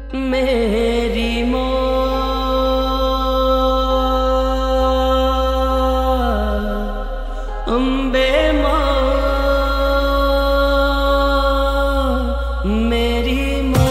मेरी माँ अम्बे माँ मेरी माँ।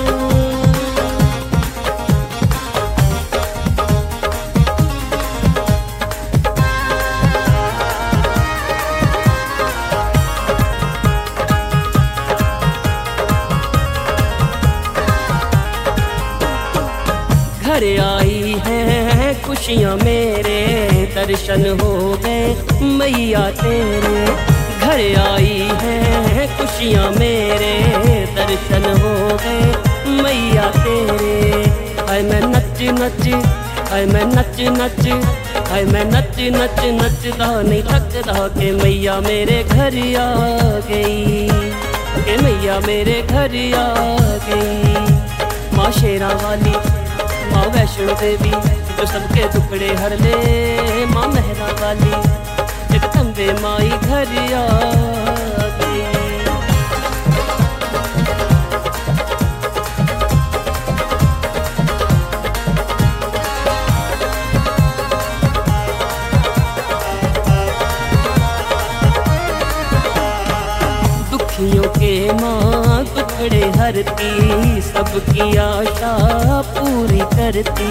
घर आई हैं खुशियाँ मेरे, दर्शन हो गए मैया तेरे। घर आई हैं खुशियाँ मेरे, दर्शन हो गए मैया तेरे। हाय मैं नच नच, हाय मैं नच नच, हाय मैं नच नच नचदा नहीं थकदा के मैया मेरे घर आ गई, के मैया मेरे घर आ गई। माँ शेरा वाली, माँ वैष्णो देवी जो सबके टुकड़े हर ले। माँ मेहरा वाली जगदम्बे माई घर आ गई। दुखियों के माँ टुकड़े हरती, सबकी आशा पूरी करती।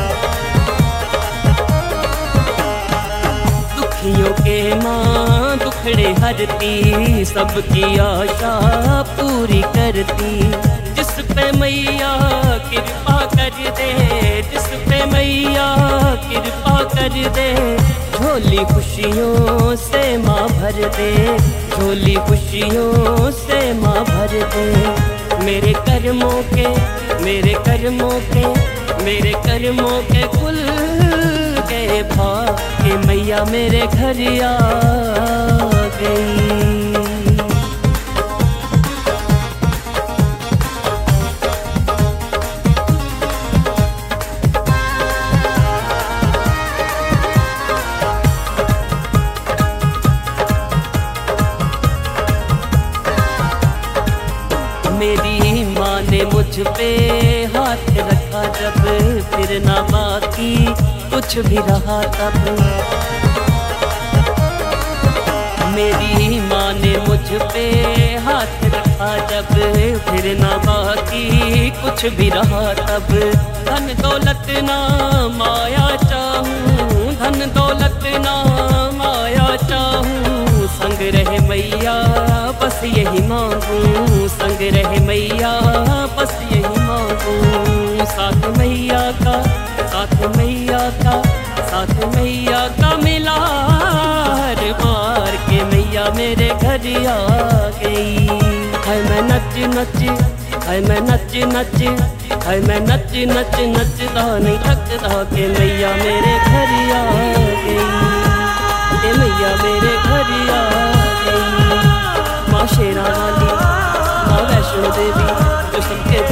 दुखियों के माँ दुखड़े हरती, सबकी आशा पूरी करती। जिस पे मैया कृपा कर दे, जिस पे मैया कृपा कर दे, झोली खुशियों से माँ भर दे, झोली खुशियों से माँ भर दे। मेरे कर्मों के, मेरे कर्मों के, मेरे कर्मों के कुल के भाग के मैया मेरे घर आ गई। मेरी माँ ने मुझ पे हाथ रखा जब, फिर ना बाकी कुछ भी रहा तब। मेरी माँ ने मुझ पे हाथ रखा जब, फिर ना बाकी कुछ भी रहा तब। धन दौलत ना माया चाहूँ, धन दौलत ना माया चाहूँ, संग रहे मैया बस यही मांगूं, संग रहे मैया बस यही मांगूं। साथ मैया का, साथ मैया का, साथ मैया का मिला हर बार के मैया मेरे घर आ गई। हाय मैं नच नच, हाय मैं नच नच, हाय मैं नच नच नचदा नहीं थकदा के मैया मेरे घर आ गई, के मैया मेरे घर आ गई। माँ शेरा वाली, माँ वैष्णो देवी जो सबके